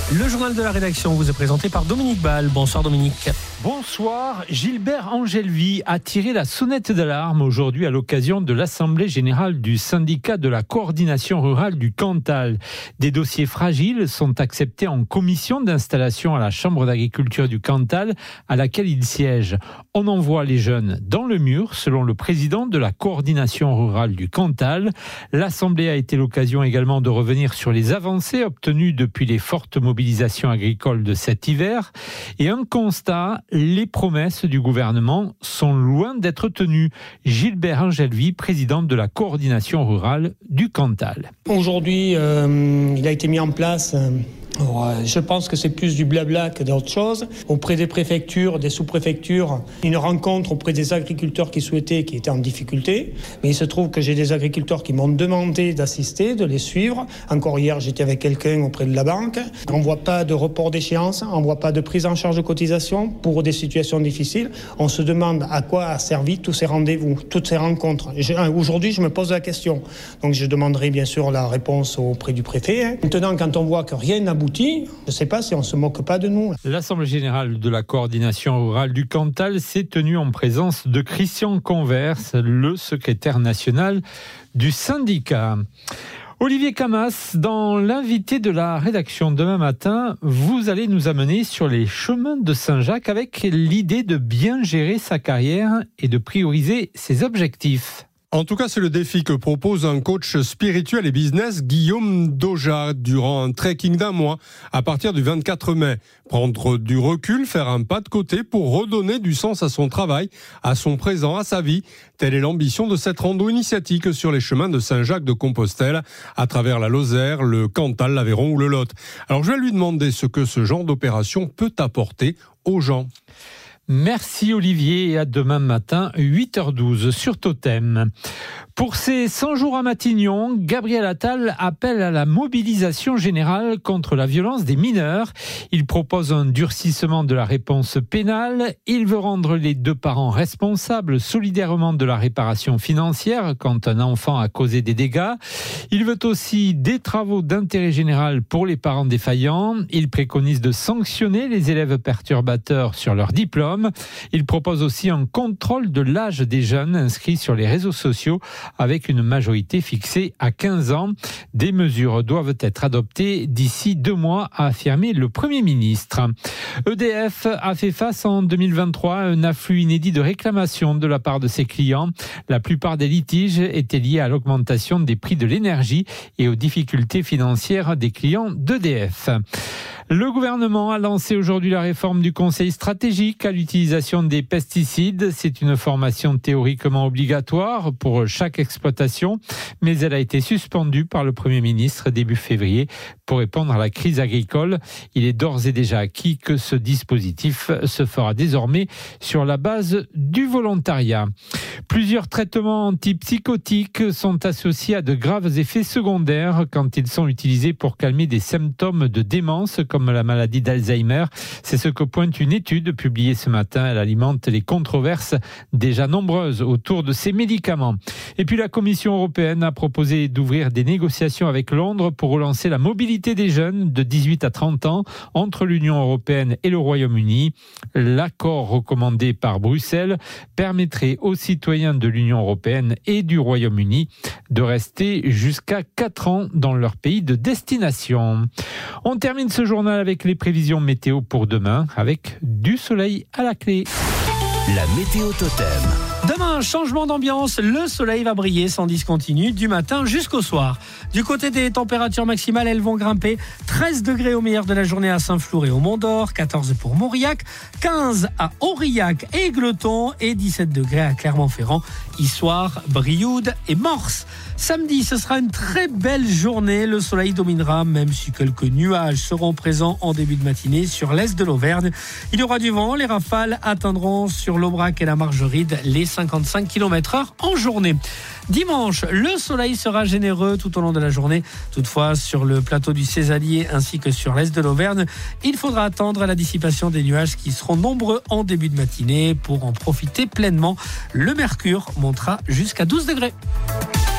Le journal de la rédaction vous est présenté par Dominique Ball. Bonsoir Dominique. Bonsoir. Gilbert Angelvi a tiré la sonnette d'alarme aujourd'hui à l'occasion de l'Assemblée générale du syndicat de la coordination rurale du Cantal. Des dossiers fragiles sont acceptés en commission d'installation à la Chambre d'agriculture du Cantal à laquelle il siège. On envoie les jeunes dans le mur, selon le président de la coordination rurale du Cantal. L'Assemblée a été l'occasion également de revenir sur les avancées obtenues depuis les fortes mobilisation agricole de cet hiver. Et un constat, les promesses du gouvernement sont loin d'être tenues. Gilbert Angelvi, président de la coordination rurale du Cantal. Aujourd'hui, il a été mis en place... je pense que c'est plus du blabla que d'autres choses. Auprès des préfectures, des sous-préfectures, une rencontre auprès des agriculteurs qui étaient en difficulté. Mais il se trouve que j'ai des agriculteurs qui m'ont demandé d'assister, de les suivre. Encore hier, j'étais avec quelqu'un auprès de la banque. On ne voit pas de report d'échéance, on ne voit pas de prise en charge de cotisation pour des situations difficiles. On se demande à quoi a servi tous ces rendez-vous, toutes ces rencontres. Aujourd'hui, je me pose la question. Donc je demanderai bien sûr la réponse auprès du préfet. Maintenant, quand on voit que rien n'aboutit, je ne sais pas si on ne se moque pas de nous. L'Assemblée générale de la coordination rurale du Cantal s'est tenue en présence de Christian Converse, le secrétaire national du syndicat. Olivier Camas, dans l'invité de la rédaction demain matin, vous allez nous amener sur les chemins de Saint-Jacques avec l'idée de bien gérer sa carrière et de prioriser ses objectifs. En tout cas, c'est le défi que propose un coach spirituel et business, Guillaume Doja, durant un trekking d'un mois à partir du 24 mai. Prendre du recul, faire un pas de côté pour redonner du sens à son travail, à son présent, à sa vie. Telle est l'ambition de cette rando initiatique sur les chemins de Saint-Jacques-de-Compostelle, à travers la Lozère, le Cantal, l'Aveyron ou le Lot. Alors je vais lui demander ce que ce genre d'opération peut apporter aux gens. Merci Olivier et à demain matin 8h12 sur Totem. Pour ces 100 jours à Matignon, Gabriel Attal appelle à la mobilisation générale contre la violence des mineurs. Il propose un durcissement de la réponse pénale. Il veut rendre les deux parents responsables solidairement de la réparation financière quand un enfant a causé des dégâts. Il veut aussi des travaux d'intérêt général pour les parents défaillants. Il préconise de sanctionner les élèves perturbateurs sur leur diplôme. Il propose aussi un contrôle de l'âge des jeunes inscrits sur les réseaux sociaux avec une majorité fixée à 15 ans. Des mesures doivent être adoptées d'ici 2 mois, a affirmé le Premier ministre. EDF a fait face en 2023 à un afflux inédit de réclamations de la part de ses clients. La plupart des litiges étaient liés à l'augmentation des prix de l'énergie et aux difficultés financières des clients d'EDF. Le gouvernement a lancé aujourd'hui la réforme du Conseil stratégique à l'utilisation des pesticides. C'est une formation théoriquement obligatoire pour chaque exploitation, mais elle a été suspendue par le Premier ministre début février pour répondre à la crise agricole. Il est d'ores et déjà acquis que ce dispositif se fera désormais sur la base du volontariat. Plusieurs traitements antipsychotiques sont associés à de graves effets secondaires quand ils sont utilisés pour calmer des symptômes de démence comme la maladie d'Alzheimer. C'est ce que pointe une étude publiée ce matin. Elle alimente les controverses déjà nombreuses autour de ces médicaments. Et puis la Commission européenne a proposé d'ouvrir des négociations avec Londres pour relancer la mobilité des jeunes de 18 à 30 ans entre l'Union européenne et le Royaume-Uni. L'accord recommandé par Bruxelles permettrait aux citoyens de l'Union européenne et du Royaume-Uni de rester jusqu'à 4 ans dans leur pays de destination. On termine ce journal avec les prévisions météo pour demain, avec du soleil à la clé. La météo Totem. Demain, changement d'ambiance, le soleil va briller sans discontinu du matin jusqu'au soir. Du côté des températures maximales, elles vont grimper. 13 degrés au meilleur de la journée à Saint-Flour et au Mont-d'Or, 14 pour Mauriac, 15 à Aurillac et Égletons et 17 degrés à Clermont-Ferrand, Issoire, Brioude et Morse. Samedi, ce sera une très belle journée. Le soleil dominera, même si quelques nuages seront présents en début de matinée sur l'est de l'Auvergne. Il y aura du vent. Les rafales atteindront sur l'Aubrac et la Margeride les 55 km/h en journée. Dimanche, le soleil sera généreux tout au long de la journée. Toutefois, sur le plateau du Césalier ainsi que sur l'est de l'Auvergne, il faudra attendre la dissipation des nuages qui seront nombreux en début de matinée pour en profiter pleinement. Le mercure montera jusqu'à 12 degrés.